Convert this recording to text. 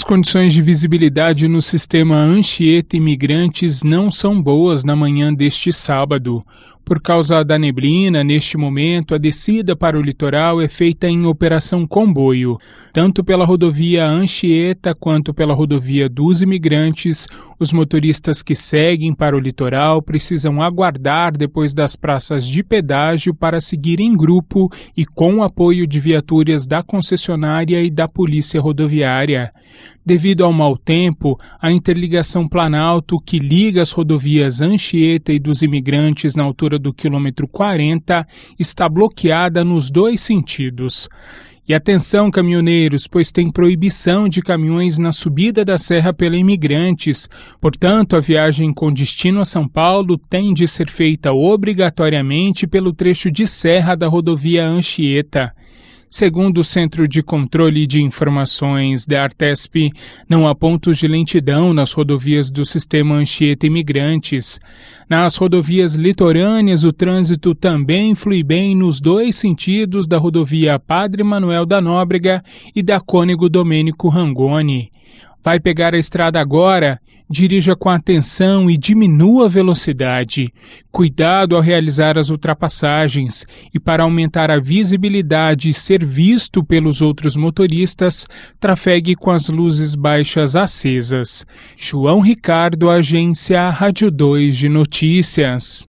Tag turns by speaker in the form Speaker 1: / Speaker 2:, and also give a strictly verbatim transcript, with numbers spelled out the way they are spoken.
Speaker 1: As condições de visibilidade no sistema Anchieta Imigrantes não são boas na manhã deste sábado. Por causa da neblina, neste momento, a descida para o litoral é feita em operação comboio. Tanto pela rodovia Anchieta quanto pela rodovia dos Imigrantes, os motoristas que seguem para o litoral precisam aguardar depois das praças de pedágio para seguir em grupo e com o apoio de viaturas da concessionária e da Polícia Rodoviária. Devido ao mau tempo, a interligação Planalto, que liga as rodovias Anchieta e dos Imigrantes na altura do quilômetro quarenta, está bloqueada nos dois sentidos. E atenção, caminhoneiros, pois tem proibição de caminhões na subida da serra pela Imigrantes. Portanto, a viagem com destino a São Paulo tem de ser feita obrigatoriamente pelo trecho de serra da rodovia Anchieta. Segundo o Centro de Controle de Informações da Artesp, não há pontos de lentidão nas rodovias do sistema Anchieta Imigrantes. Nas rodovias litorâneas, o trânsito também flui bem nos dois sentidos da rodovia Padre Manuel da Nóbrega e da Cônego Domênico Rangoni. Vai pegar a estrada agora? Dirija com atenção e diminua a velocidade. Cuidado ao realizar as ultrapassagens e, para aumentar a visibilidade e ser visto pelos outros motoristas, trafegue com as luzes baixas acesas. João Ricardo, Agência Rádio dois de Notícias.